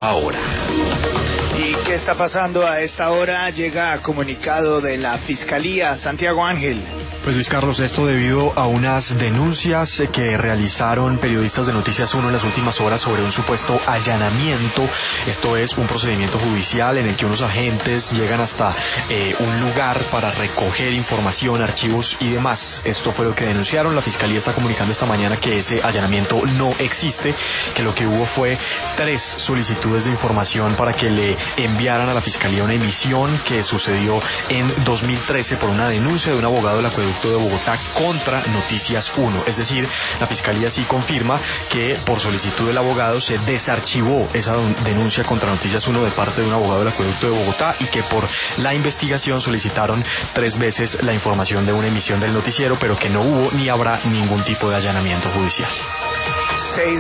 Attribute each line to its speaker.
Speaker 1: Ahora.
Speaker 2: ¿Y qué está pasando a esta hora? Llega comunicado de la Fiscalía. Santiago Ángel.
Speaker 3: Pues Luis Carlos, esto debido a unas denuncias que realizaron periodistas de Noticias 1 en las últimas horas sobre un supuesto allanamiento. Esto es un procedimiento judicial en el que unos agentes llegan hasta un lugar para recoger información, archivos y demás. Esto fue lo que denunciaron. La Fiscalía está comunicando esta mañana que ese allanamiento no existe, que lo que hubo fue 3 solicitudes de información para que le enviaran a la Fiscalía una emisión que sucedió en 2013 por una denuncia de un abogado del Acueducto de Bogotá contra Noticias 1. Es decir, la Fiscalía sí confirma que por solicitud del abogado se desarchivó esa denuncia contra Noticias 1 de parte de un abogado del Acueducto de Bogotá y que por la investigación solicitaron 3 veces la información de una emisión del noticiero, pero que no hubo ni habrá ningún tipo de allanamiento judicial.